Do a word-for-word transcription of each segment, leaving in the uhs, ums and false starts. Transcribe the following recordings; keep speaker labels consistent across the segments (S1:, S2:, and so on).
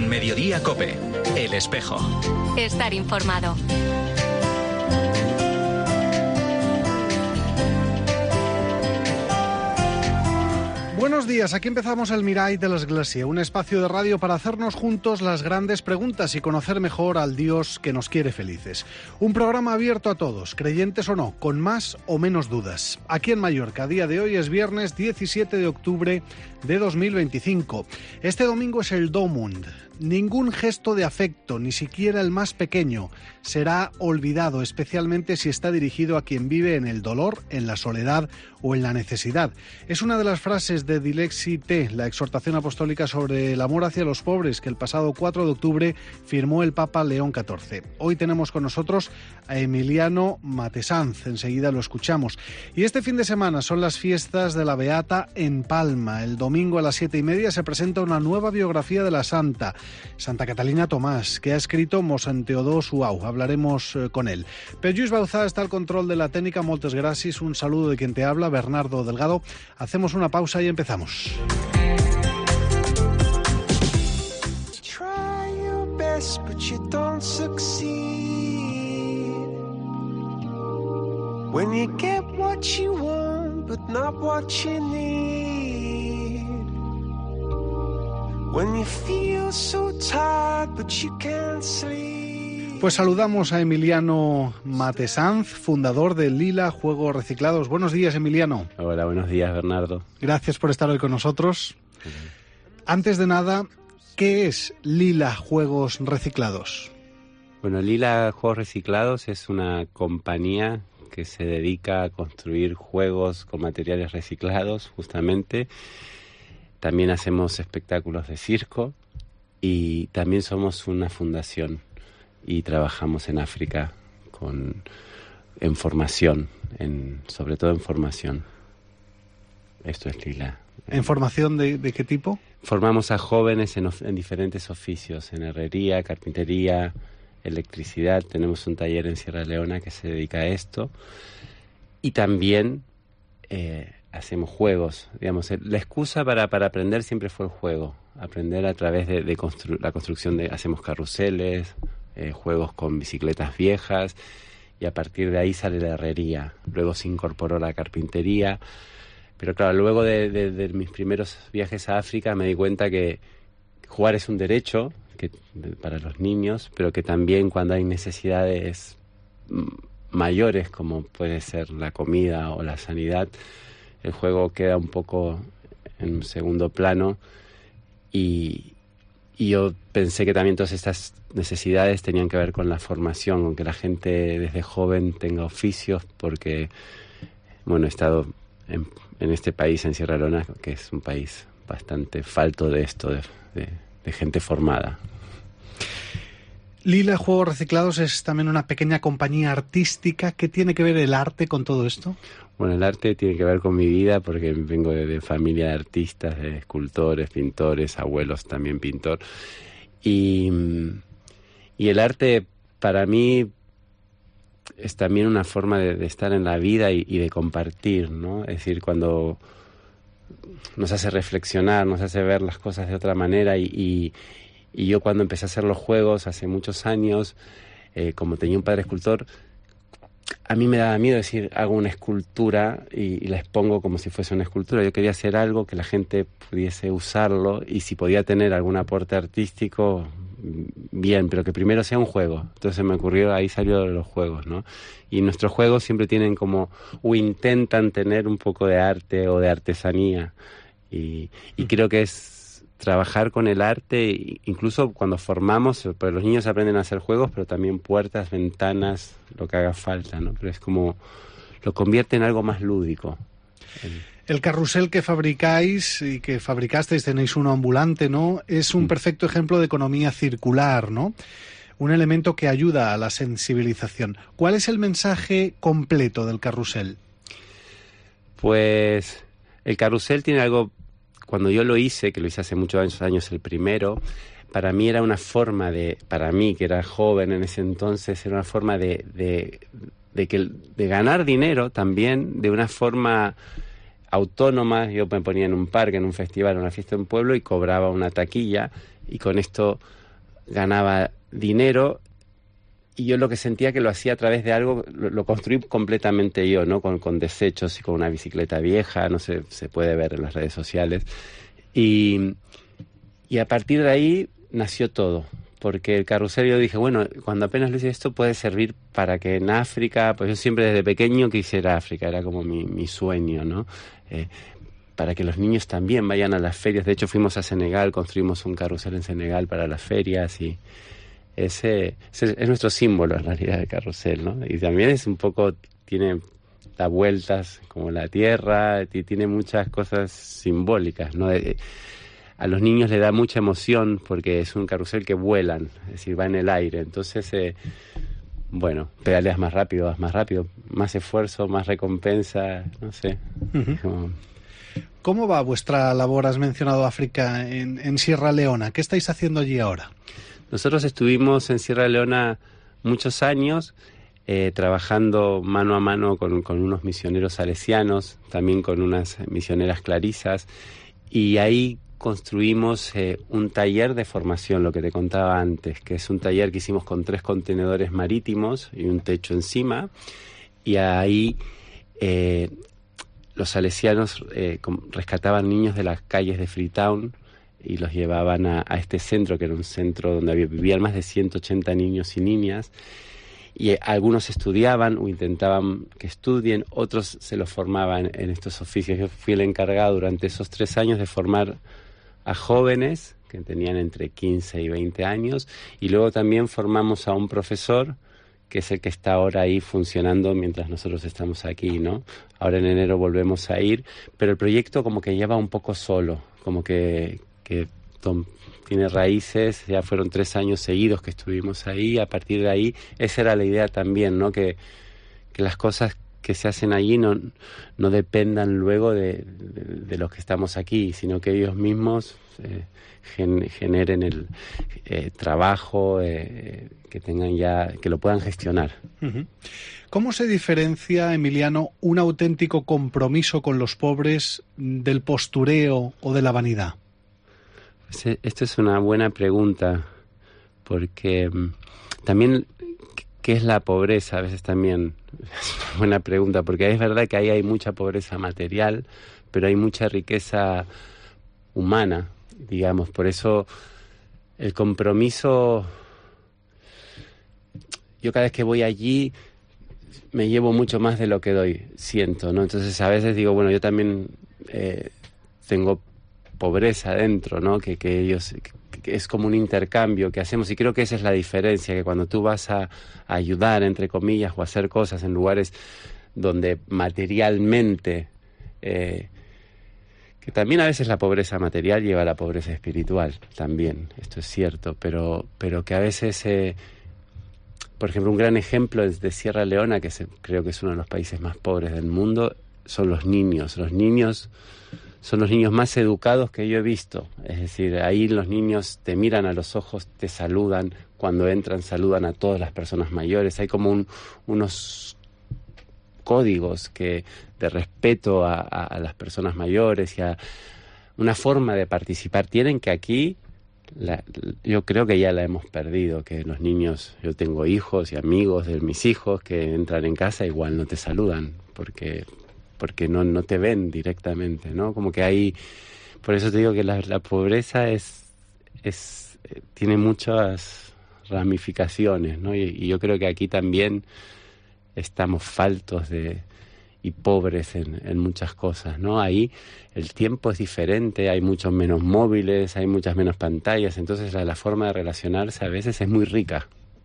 S1: Mediodía COPE, El Espejo.
S2: Estar informado.
S3: Buenos días, aquí empezamos el Mirai de l'Església, un espacio de radio para hacernos juntos las grandes preguntas y conocer mejor al Dios que nos quiere felices. Un programa abierto a todos, creyentes o no, con más o menos dudas. Aquí en Mallorca, a día de hoy es viernes diecisiete de octubre de dos mil veinticinco. Este domingo es el Domund. Ningún gesto de afecto, ni siquiera el más pequeño, será olvidado, especialmente si está dirigido a quien vive en el dolor, en la soledad o en la necesidad. Es una de las frases de Dilexi Te, la exhortación apostólica sobre el amor hacia los pobres, que el pasado cuatro de octubre firmó el Papa León catorce. Hoy tenemos con nosotros a Emiliano Matesanz, enseguida lo escuchamos. Y este fin de semana son las fiestas de la Beata en Palma. El domingo a las siete y media se presenta una nueva biografía de la Santa, Santa Catalina Tomás, que ha escrito Mossèn Teodor Suau. Hablaremos eh, con él. Pero Lluís Bauzá está al control de la técnica. Moltes gràcies. Un saludo de quien te habla, Bernardo Delgado. Hacemos una pausa y empezamos.
S4: Try your best, but you don't succeed. When you get what you want, but not what you need. When you feel so tired, but you can't sleep.
S3: Pues saludamos a Emiliano Matesanz, fundador de Lila Juegos Reciclados. Buenos días, Emiliano.
S5: Hola, buenos días, Bernardo.
S3: Gracias por estar hoy con nosotros. Uh-huh. Antes de nada, ¿qué es Lila Juegos Reciclados?
S5: Bueno, Lila Juegos Reciclados es una compañía que se dedica a construir juegos con materiales reciclados, justamente. También hacemos espectáculos de circo y también somos una fundación y trabajamos en África con, en formación, en, sobre todo en formación. Esto es Lila.
S3: ¿En formación de, de qué tipo?
S5: Formamos a jóvenes en, en diferentes oficios, en herrería, carpintería, electricidad. Tenemos un taller en Sierra Leona que se dedica a esto. Y también eh, hacemos juegos. Digamos, la excusa para, para aprender siempre fue el juego. Aprender a través de, de constru- la construcción de... Hacemos carruseles, eh, juegos con bicicletas viejas, y a partir de ahí sale la herrería. Luego se incorporó la carpintería. Pero claro, luego de, de, de mis primeros viajes a África me di cuenta que jugar es un derecho que, de, para los niños, pero que también cuando hay necesidades mayores, como puede ser la comida o la sanidad, el juego queda un poco en un segundo plano. Y, y yo pensé que también todas estas necesidades tenían que ver con la formación, con que la gente desde joven tenga oficios, porque, bueno, he estado en, en este país, en Sierra Leona, que es un país bastante falto de esto, de, de, de gente formada.
S3: Lila Juegos Reciclados es también una pequeña compañía artística. ¿Qué tiene que ver el arte con todo esto?
S5: Bueno, el arte tiene que ver con mi vida porque vengo de, de familia de artistas, de escultores, pintores, abuelos también pintor. Y, y el arte para mí es también una forma de, de estar en la vida y, y de compartir, ¿no? Es decir, cuando nos hace reflexionar, nos hace ver las cosas de otra manera y... y Y yo cuando empecé a hacer los juegos hace muchos años, eh, como tenía un padre escultor, a mí me daba miedo decir, hago una escultura y, y la expongo como si fuese una escultura. Yo quería hacer algo que la gente pudiese usarlo y si podía tener algún aporte artístico, bien, pero que primero sea un juego. Entonces me ocurrió, ahí salió los juegos, ¿no? Y nuestros juegos siempre tienen como, o intentan tener un poco de arte o de artesanía. Y, y creo que es trabajar con el arte, incluso cuando formamos, pues los niños aprenden a hacer juegos, pero también puertas, ventanas, lo que haga falta, ¿no? Pero es como, lo convierte en algo más lúdico. El,
S3: el carrusel que fabricáis y que fabricasteis, tenéis uno ambulante, ¿no? Es un perfecto ejemplo de economía circular, ¿no? Un elemento que ayuda a la sensibilización. ¿Cuál es el mensaje completo del carrusel?
S5: Pues el carrusel tiene algo. Cuando yo lo hice, que lo hice hace muchos años el primero, para mí era una forma de, para mí que era joven en ese entonces, era una forma de, de, de, que, de ganar dinero también de una forma autónoma. Yo me ponía en un parque, en un festival, en una fiesta en un pueblo y cobraba una taquilla y con esto ganaba dinero, y yo lo que sentía que lo hacía a través de algo, lo, lo construí completamente yo, ¿no? Con, con desechos y con una bicicleta vieja, no sé, se puede ver en las redes sociales. Y, y a partir de ahí nació todo. Porque el carrusel, yo dije, bueno, cuando apenas lo hice, esto puede servir para que en África, pues yo siempre desde pequeño quisiera África, era como mi, mi sueño, ¿no? Eh, para que los niños también vayan a las ferias. De hecho, fuimos a Senegal, construimos un carrusel en Senegal para las ferias, y ese, ese es nuestro símbolo en realidad, el carrusel, ¿no? Y también es un poco, tiene, da vueltas como la tierra, y tiene muchas cosas simbólicas, ¿no? De, a los niños les da mucha emoción porque es un carrusel que vuelan, es decir, va en el aire. Entonces, eh, bueno, pedaleas más rápido, vas más rápido, más esfuerzo, más recompensa, no sé.
S3: Uh-huh.
S5: Como...
S3: ¿Cómo va vuestra labor? Has mencionado África, en, en Sierra Leona. ¿Qué estáis haciendo allí ahora?
S5: Nosotros estuvimos en Sierra Leona muchos años, eh, trabajando mano a mano con, con unos misioneros salesianos, también con unas misioneras clarisas, y ahí construimos eh, un taller de formación, lo que te contaba antes, que es un taller que hicimos con tres contenedores marítimos y un techo encima, y ahí eh, los salesianos eh, rescataban niños de las calles de Freetown y los llevaban a, a este centro, que era un centro donde había, vivían más de ciento ochenta niños y niñas, y eh, algunos estudiaban o intentaban que estudien, otros se los formaban en estos oficios. Yo fui el encargado durante esos tres años de formar a jóvenes que tenían entre quince y veinte años, y luego también formamos a un profesor que es el que está ahora ahí funcionando mientras nosotros estamos aquí, ¿no? Ahora en enero volvemos a ir, pero el proyecto como que lleva un poco solo, como que, que tom, tiene raíces, ya fueron tres años seguidos que estuvimos ahí, a partir de ahí, esa era la idea también, ¿no? Que, que las cosas que se hacen allí no, no dependan luego de, de, de los que estamos aquí, sino que ellos mismos eh, gen, generen el eh, trabajo, eh, que tengan ya, que lo puedan gestionar.
S3: Uh-huh. ¿Cómo se diferencia, Emiliano, un auténtico compromiso con los pobres del postureo o de la vanidad?
S5: Pues, esto es una buena pregunta, porque um, también, ¿qué es la pobreza? A veces también es una buena pregunta, porque es verdad que ahí hay mucha pobreza material, pero hay mucha riqueza humana, digamos. Por eso el compromiso, yo cada vez que voy allí me llevo mucho más de lo que doy, siento, ¿no? Entonces a veces digo, bueno, yo también eh, tengo pobreza dentro, ¿no? Que, que ellos, que, que es como un intercambio que hacemos, y creo que esa es la diferencia, que cuando tú vas a, a ayudar, entre comillas, o a hacer cosas en lugares donde materialmente, eh, que también a veces la pobreza material lleva a la pobreza espiritual, también, esto es cierto, pero, pero que a veces... Eh, por ejemplo, un gran ejemplo es de Sierra Leona, que se, creo que es uno de los países más pobres del mundo, son los niños. Los niños son los niños más educados que yo he visto. Es decir, ahí los niños te miran a los ojos, te saludan, cuando entran saludan a todas las personas mayores. Hay como un, unos códigos que, de respeto a, a, a las personas mayores y a una forma de participar. Tienen que aquí... La, yo creo que ya la hemos perdido, que los niños, yo tengo hijos y amigos de mis hijos que entran en casa, igual no te saludan porque porque no no te ven directamente, ¿no? Como que hay, por eso te digo que la, la pobreza es es tiene muchas ramificaciones, ¿no? Y, y yo creo que aquí también estamos faltos de y pobres en, en muchas cosas, ¿no? Ahí el tiempo es diferente, hay muchos menos móviles, hay muchas menos pantallas, entonces la, la forma de relacionarse a veces es muy rica.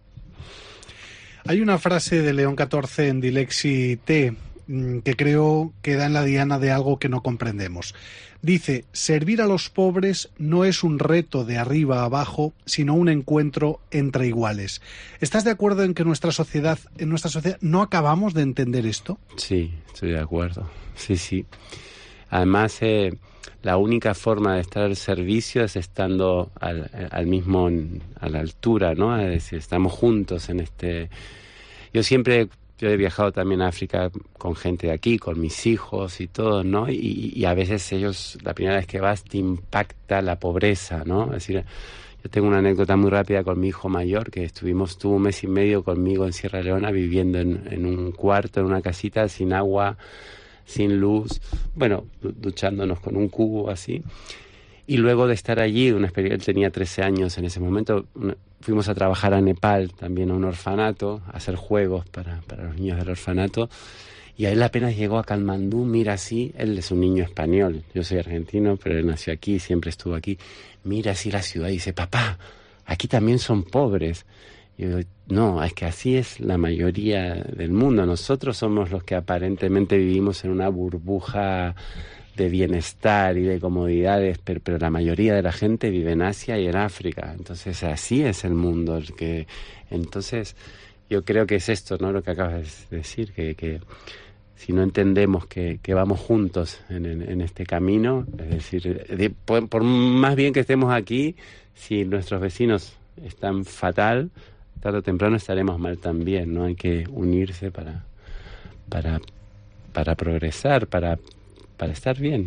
S3: Hay una frase de León catorce en Dilexi T que creo que da en la diana de algo que no comprendemos. Dice, servir a los pobres no es un reto de arriba a abajo, sino un encuentro entre iguales. ¿Estás de acuerdo en que nuestra sociedad, en nuestra sociedad no acabamos de entender esto?
S5: Sí, estoy de acuerdo. Sí, sí. Además, eh, la única forma de estar al servicio es estando al, al mismo, a la altura, ¿no? Es decir, estamos juntos en este... Yo siempre... Yo he viajado también a África con gente de aquí, con mis hijos y todo, ¿no? Y, y a veces ellos, la primera vez que vas, te impacta la pobreza, ¿no? Es decir, Yo tengo una anécdota muy rápida con mi hijo mayor, que estuvimos, estuvo un mes y medio conmigo en Sierra Leona, viviendo en, en un cuarto, en una casita, sin agua, sin luz, bueno, duchándonos con un cubo así. Y luego de estar allí, una experiencia, él tenía trece años en ese momento, una, fuimos a trabajar a Nepal, también a un orfanato, a hacer juegos para, para los niños del orfanato. Y a él apenas llegó a Katmandú, mira así, él es un niño español, yo soy argentino, pero él nació aquí, siempre estuvo aquí. Mira así la ciudad y dice, papá, aquí también son pobres. Y yo digo, no, es que así es la mayoría del mundo. Nosotros somos los que aparentemente vivimos en una burbuja de bienestar y de comodidades, pero, pero la mayoría de la gente vive en Asia y en África. Entonces así es el mundo. El que, entonces yo creo que es esto, ¿no? Lo que acabas de decir, que... que si no entendemos que, que vamos juntos en, en, en este camino, es decir, de, por, por más bien que estemos aquí, si nuestros vecinos están fatal, tarde o temprano estaremos mal también, ¿no? Hay que unirse para, para, para progresar, para, para estar bien.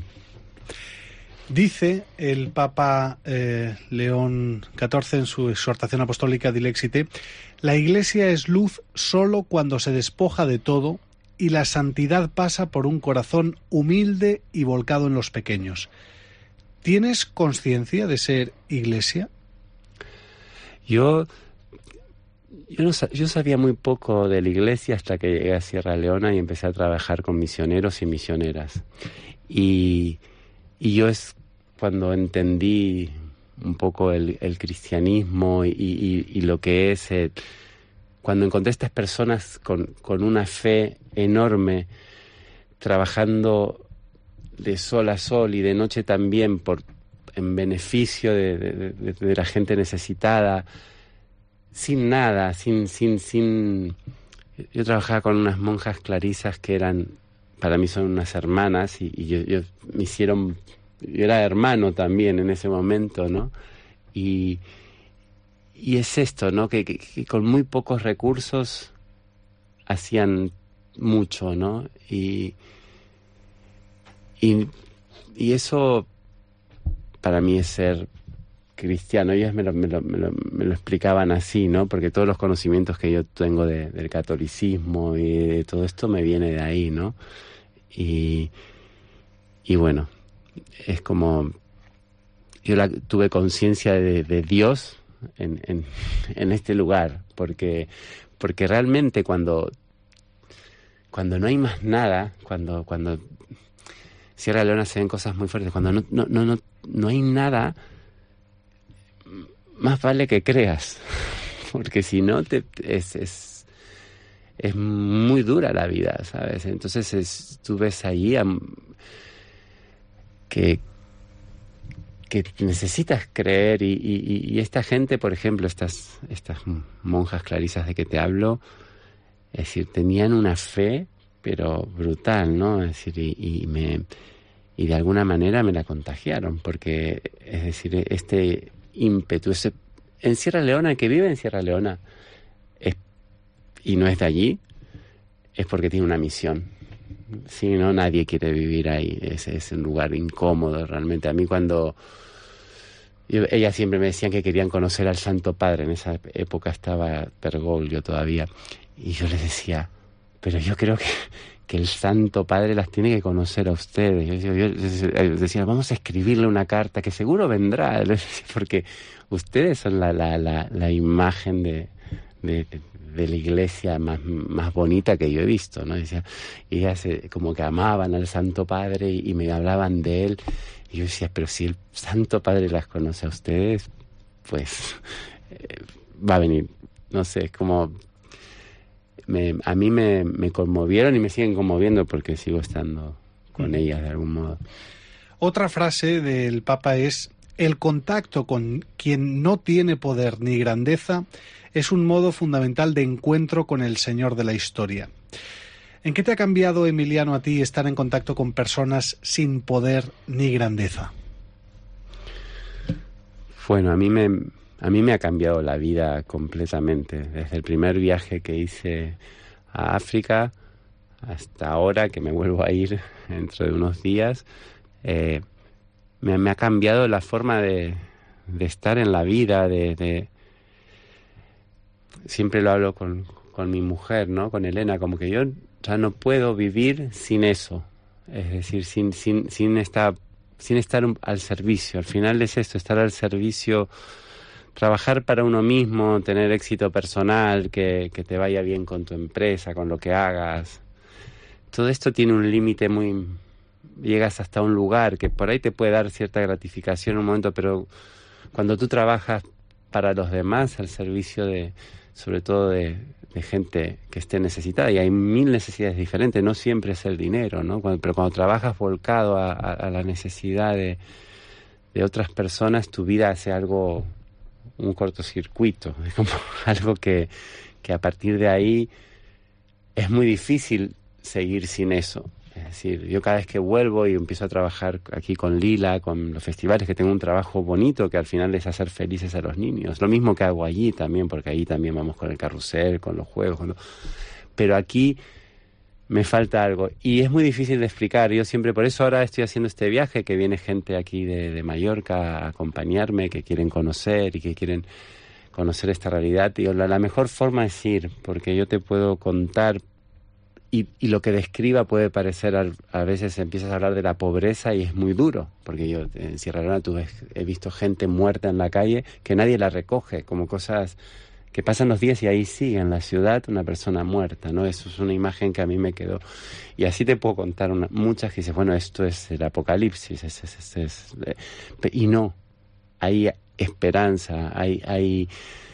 S3: Dice el Papa eh, León catorce en su exhortación apostólica Dilexite, la Iglesia es luz solo cuando se despoja de todo y la santidad pasa por un corazón humilde y volcado en los pequeños. ¿Tienes conciencia de ser iglesia?
S5: Yo, yo, no, yo sabía muy poco de la iglesia hasta que llegué a Sierra Leona y empecé a trabajar con misioneros y misioneras. Y, y yo es cuando entendí un poco el, el cristianismo y, y, y lo que es... El, cuando encontré estas personas con, con una fe enorme, trabajando de sol a sol y de noche también por, en beneficio de, de, de, de la gente necesitada, sin nada, sin, sin, sin... Yo trabajaba con unas monjas clarisas que eran, para mí son unas hermanas, y, y yo, yo me hicieron... Yo era hermano también en ese momento, ¿no? Y... Y es esto, ¿no? Que, que, que con muy pocos recursos hacían mucho, ¿no? Y, y, y eso para mí es ser cristiano. Ellos me lo, me, lo, me, lo, me lo explicaban así, ¿no? Porque todos los conocimientos que yo tengo de, del catolicismo y de todo esto me viene de ahí, ¿no? Y, y bueno, es como... Yo la, tuve conciencia de, de Dios... En, en, en este lugar, porque porque realmente cuando cuando no hay más nada, cuando cuando Sierra Leona se ven cosas muy fuertes, cuando no no no no, no hay nada, más vale que creas, porque si no te es, es es muy dura la vida, ¿sabes? Entonces es, tú ves allí um, que que necesitas creer y, y, y esta gente, por ejemplo, estas, estas monjas clarisas de que te hablo, es decir, tenían una fe, pero brutal, ¿no? Es decir, y, y, me, y de alguna manera me la contagiaron, porque, es decir, este ímpetu, ese, en Sierra Leona, el que vive en Sierra Leona es, y no es de allí, es porque tiene una misión. Si no, nadie quiere vivir ahí. Es, es un lugar incómodo realmente. A mí cuando... Yo, ellas siempre me decían que querían conocer al Santo Padre. En esa época estaba Bergoglio todavía. Y yo les decía, pero yo creo que, que el Santo Padre las tiene que conocer a ustedes. Yo, yo, yo decía, vamos a escribirle una carta que seguro vendrá. Porque ustedes son la, la, la, la imagen de... de de la iglesia más, más bonita que yo he visto, ¿no? Decía, y ellas eh, como que amaban al Santo Padre y, y me hablaban de él. Y yo decía, pero si el Santo Padre las conoce a ustedes, pues eh, va a venir. No sé, es como... Me, a mí me, me conmovieron y me siguen conmoviendo porque sigo estando con ellas de algún modo.
S3: Otra frase del Papa es: el contacto con quien no tiene poder ni grandeza es un modo fundamental de encuentro con el Señor de la historia. ¿En qué te ha cambiado, Emiliano, a ti estar en contacto con personas sin poder ni grandeza?
S5: Bueno, a mí me, a mí me ha cambiado la vida completamente. Desde el primer viaje que hice a África hasta ahora, que me vuelvo a ir dentro de unos días, eh, me, me ha cambiado la forma de, de estar en la vida, de, de... Siempre lo hablo con, con mi mujer, ¿no? Con Elena, como que yo ya no puedo vivir sin eso. Es decir, sin, sin, sin, esta, sin estar al servicio. Al final es esto, estar al servicio, trabajar para uno mismo, tener éxito personal, que, que te vaya bien con tu empresa, con lo que hagas. Todo esto tiene un límite muy... Llegas hasta un lugar que por ahí te puede dar cierta gratificación en un momento, pero cuando tú trabajas para los demás, al servicio de, sobre todo de, de gente que esté necesitada, y hay mil necesidades diferentes, no siempre es el dinero, ¿no? Cuando, pero cuando trabajas volcado a, a, a la necesidad de, de otras personas, tu vida hace algo, un cortocircuito, es como algo que, que a partir de ahí es muy difícil seguir sin eso. Es decir, yo cada vez que vuelvo y empiezo a trabajar aquí con Lila, con los festivales, que tengo un trabajo bonito que al final es hacer felices a los niños. Lo mismo que hago allí también, porque allí también vamos con el carrusel, con los juegos. Con lo... Pero aquí me falta algo y es muy difícil de explicar. Yo siempre, por eso ahora estoy haciendo este viaje, que viene gente aquí de, de Mallorca a acompañarme, que quieren conocer y que quieren conocer esta realidad. Y la, la mejor forma es ir, porque yo te puedo contar. Y, y lo que describa puede parecer, al, a veces empiezas a hablar de la pobreza y es muy duro, porque yo en Sierra Leona tú ves, he visto gente muerta en la calle que nadie la recoge, como cosas que pasan los días y ahí sigue en la ciudad una persona muerta, ¿no? Eso es una imagen que a mí me quedó. Y así te puedo contar una, muchas que dices, bueno, esto es el apocalipsis, es, es, es, es, es, y no, hay esperanza, hay, hay,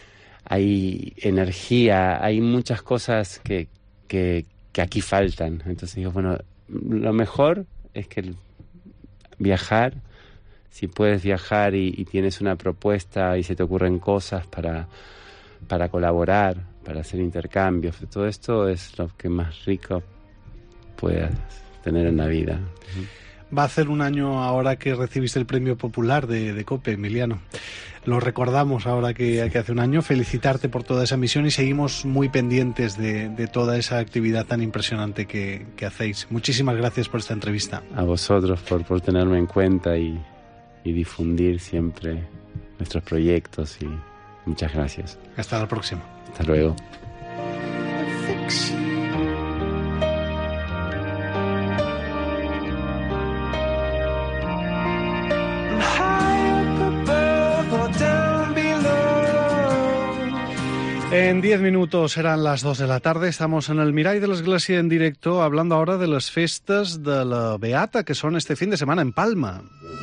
S5: hay energía, hay muchas cosas que... que que aquí faltan. Entonces digo, bueno, lo mejor es que el viajar, si puedes viajar y, y tienes una propuesta y se te ocurren cosas para, para colaborar, para hacer intercambios, todo esto es lo que más rico puedas tener en la vida.
S3: Va a hacer un año ahora que recibiste el premio popular de, de COPE, Emiliano. Lo recordamos ahora que, que hace un año. Felicitarte por toda esa misión y seguimos muy pendientes de, de toda esa actividad tan impresionante que, que hacéis. Muchísimas gracias por esta entrevista.
S5: A vosotros por, por tenerme en cuenta y, y difundir siempre nuestros proyectos y muchas gracias.
S3: Hasta la próxima.
S5: Hasta luego.
S3: En diez minutos serán las dos de la tarde. Estamos en el Mirall de l'Església en directo, hablando ahora de las festas de la Beata, que son este fin de semana en Palma.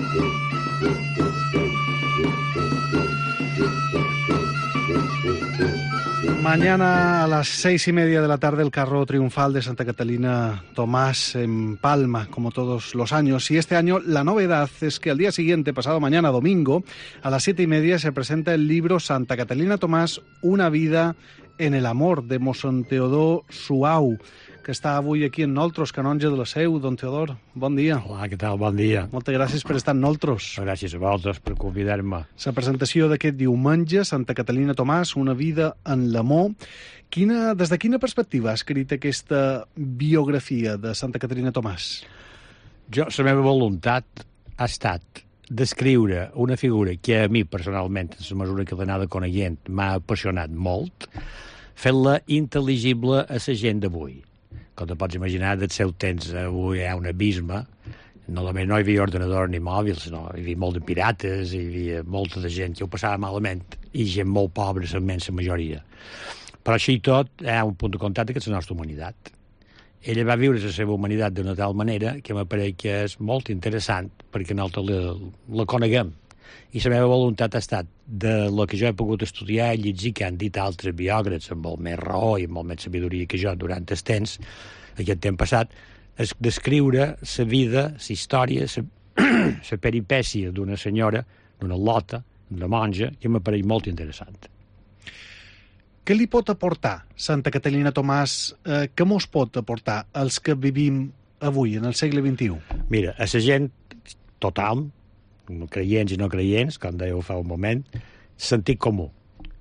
S3: Mañana a las seis y media de la tarde el carro triunfal de Santa Catalina Tomás en Palma, como todos los años. Y este año la novedad es que al día siguiente, pasado mañana domingo, a las siete y media se presenta el libro Santa Catalina Tomás, una vida en el amor, de Mossèn Teodor Suau, que està avui aquí en nosaltres, canonge de la Seu. Don Teodor, bon dia.
S6: Hola, què tal? Bon dia.
S3: Moltes gràcies per estar en nosaltres.
S6: Gràcies a vosaltres per convidar-me.
S3: La presentació d'aquest diumenge, Santa Catalina Tomàs, una vida en l'amor. Quina, des de quina perspectiva ha escrit aquesta biografia de Santa Catalina Tomàs?
S6: Jo, la meva voluntat ha estat descriure una figura que a mi personalment, en la mesura que l'he anada coneguent, m'ha apassionat molt, fent-la intel·ligible a la gent d'avui. Com te pots imaginar, del seu temps avui hi ha un abisme. No, no hi havia ordenadors ni mòbils, no. Hi havia molt de pirates, hi havia molta de gent que ho passava malament, i gent molt pobra, la immensa majoria. Però així i tot, hi ha un punt de contacte que és la nostra humanitat. Ella va viure la seva humanitat d'una tal manera que m'apareix que és molt interessant perquè nosaltres la, la coneguem. I la meva voluntat ha estat, de lo que jo he pogut estudiar i llegir que han dit altres biògrafs amb molt més raó i amb molt més sabidoria que jo durant el temps, aquest temps passat, és descriure la vida, la història, la peripècia d'una senyora, d'una lota, d'una monja, que m'apareix molt interessant.
S3: Què li pot aportar Santa Catalina Tomàs, eh, què mos pot aportar als que vivim avui, en el segle vint-i-u?
S6: Mira, a la gent, total, creients i no creients, com dèieu fa un moment, sentit comú.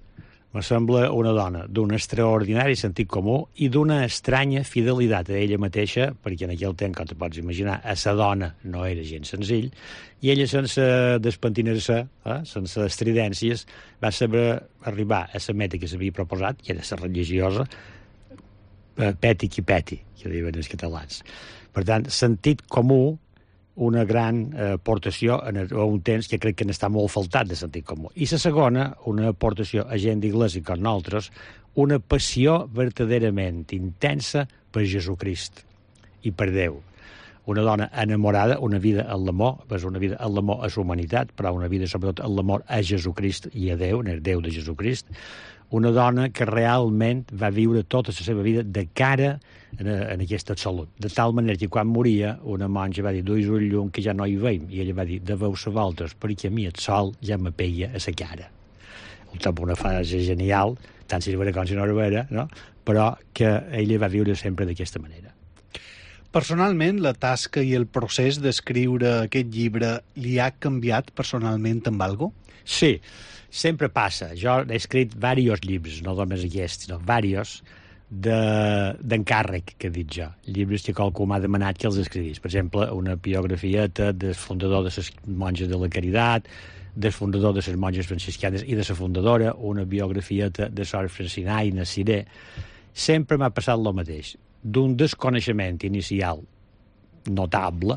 S6: Me sembla una dona d'un extraordinari sentit comú i d'una estranya fidelitat a ella mateixa, perquè en aquell temps, com te pots imaginar, a sa dona no era gens senzill, i ella, sense despentinar-se, eh, sense estridències, va saber arribar a la meta que s'havia proposat, que era ser religiosa, eh, peti qui peti, que diuen els catalans. Per tant, sentit comú, una gran eh, aportació en el, a un temps que crec que n'està molt faltat de sentit comú. I la segona, una aportació a gent d'Iglésia com nosaltres, una passió verdaderament intensa per Jesucrist i per Déu. Una dona enamorada, una vida en l'amor, és una vida en l'amor a la humanitat, però una vida sobretot en l'amor a Jesucrist i a Déu, en el Déu de Jesucrist. Una dona que realment va viure tota la seva vida de cara en, en aquesta salut. De tal manera que quan moria, una monja va dir, duis un llum que ja no hi veiem. I ella va dir, deveu-se vosaltres, perquè a mi el sol ja me peia a la cara. Una frase genial, tant si era vera com si no era vera, no? Però que ella va viure sempre d'aquesta manera.
S3: Personalment, la tasca i el procés d'escriure aquest llibre li ha canviat personalment amb alguna cosa?
S6: Sí, sempre passa. Jo he escrit diversos llibres, no només aquests, sinó diversos, d'encàrrec, que he dit jo. Llibres que qualcú m'ha demanat que els escrivís. Per exemple, una biografieta del fundador de les monges de la Caritat, del fundador de les monges franciscanes i de la fundadora, una biografieta de Sor Francinaina Siré. Sempre m'ha passat el mateix. D'un desconeixement inicial notable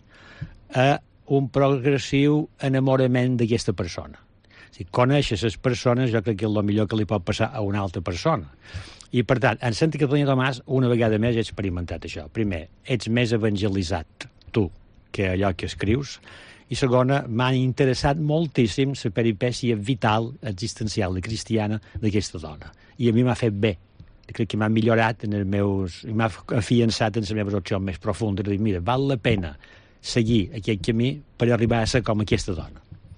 S6: a un progressiu enamorament d'aquesta persona. Si coneixes les persones, jo crec que és el millor que li pot passar a una altra persona. I, per tant, en Santa Catalina Tomàs, una vegada més he experimentat això. Primer, ets més evangelitzat, tu, que allò que escrius. I segona, m'ha interessat moltíssim la peripècia vital, existencial i cristiana d'aquesta dona. I a mi m'ha fet bé. Crec que m'ha millorat en els meus... i m'ha afiançat en les meves opcions més profundes. Dic, mira, val la pena seguir aquest camí per arribar a ser com aquesta dona.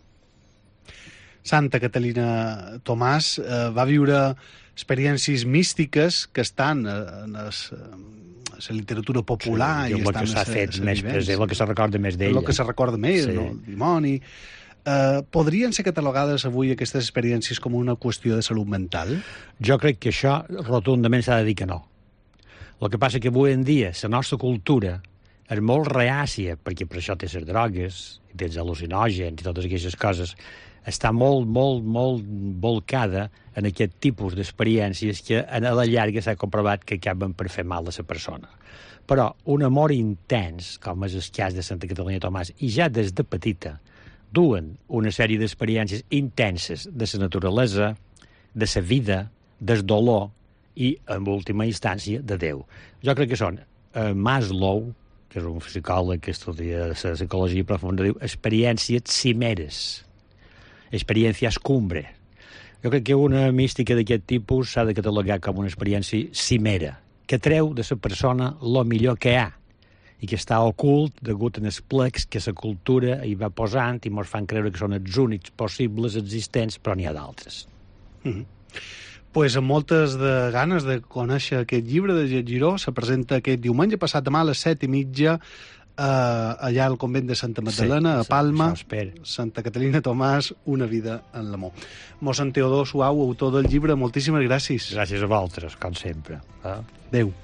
S3: Santa Catalina Tomàs eh, va viure experiències místiques que estan en la literatura popular.
S6: Sí, i el que s'ha fet més present, el que se recorda més d'ella.
S3: El que se recorda més, sí. No? El dimoni. Eh, podrien ser catalogades avui aquestes experiències com una qüestió de salut mental?
S6: Jo crec que això rotundament s'ha de dir que no. El que passa que avui en dia la nostra cultura és molt reàcia, perquè per això té les drogues, i tens al·lucinògens i totes aquestes coses, està molt, molt, molt volcada en aquest tipus d'experiències que a la llarga s'ha comprovat que acaben per fer mal a la persona. Però un amor intens, com és el cas de Santa Catalina Tomàs, i ja des de petita, duen una sèrie d'experiències intenses de la naturalesa, de la vida, del dolor i, en última instància, de Déu. Jo crec que són eh, Maslow, que és un psicòleg que estudia la psicologia profunda, diu experiències cimeres, experiències cumbre. Jo crec que una mística d'aquest tipus s'ha de catalogar com una experiència cimera, que treu de la persona el millor que hi ha i que està ocult degut als plecs que la cultura hi va posant i ens fan creure que són els únics possibles existents, però n'hi ha d'altres.
S3: Mm-hmm. Pues amb moltes de ganes de conèixer aquest llibre de Jet Giró, se presenta aquest diumenge passat demà a les set i mitja eh, allà al convent de Santa Magdalena, sí, a Palma. Santa Catalina Tomàs, una vida en l'amor. Mossèn Teodor Suau, autor del llibre, moltíssimes gràcies.
S6: Gràcies a vosaltres, com sempre. Eh?
S3: Adéu.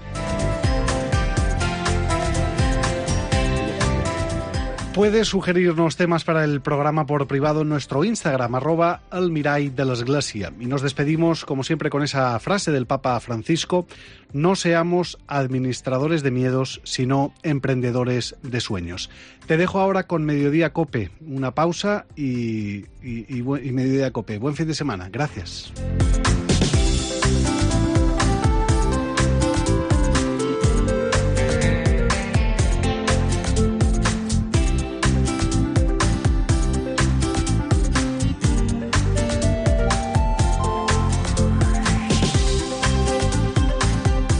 S3: Puedes sugerirnos temas para el programa por privado en nuestro Instagram, arroba el Mirall de la Iglesia. Y nos despedimos, como siempre, con esa frase del Papa Francisco: no seamos administradores de miedos, sino emprendedores de sueños. Te dejo ahora con Mediodía Cope. Una pausa y, y, y, y Mediodía Cope. Buen fin de semana. Gracias.